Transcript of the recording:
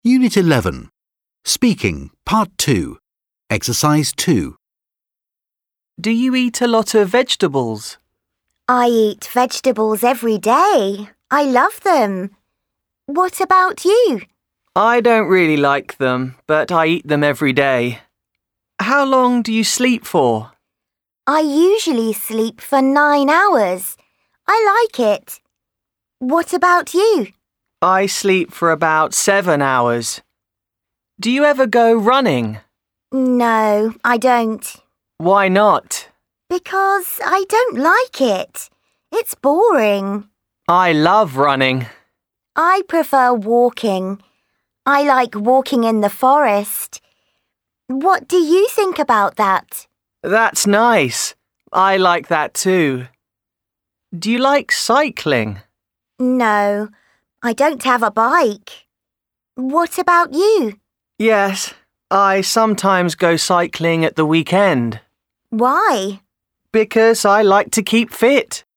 Unit 11. Speaking, Part 2. Exercise 2. Do you eat a lot of vegetables? I eat vegetables every day. I love them. What about you? I don't really like them, but I eat them every day. How long do you sleep for? I usually sleep for 9 hours. I like it. What about you? I sleep for about 7 hours. Do you ever go running? No, I don't. Why not? Because I don't like it. It's boring. I love running. I prefer walking. I like walking in the forest. What do you think about that? That's nice. I like that too. Do you like cycling? No, I don't have a bike. What about you? Yes, I sometimes go cycling at the weekend. Why? Because I like to keep fit.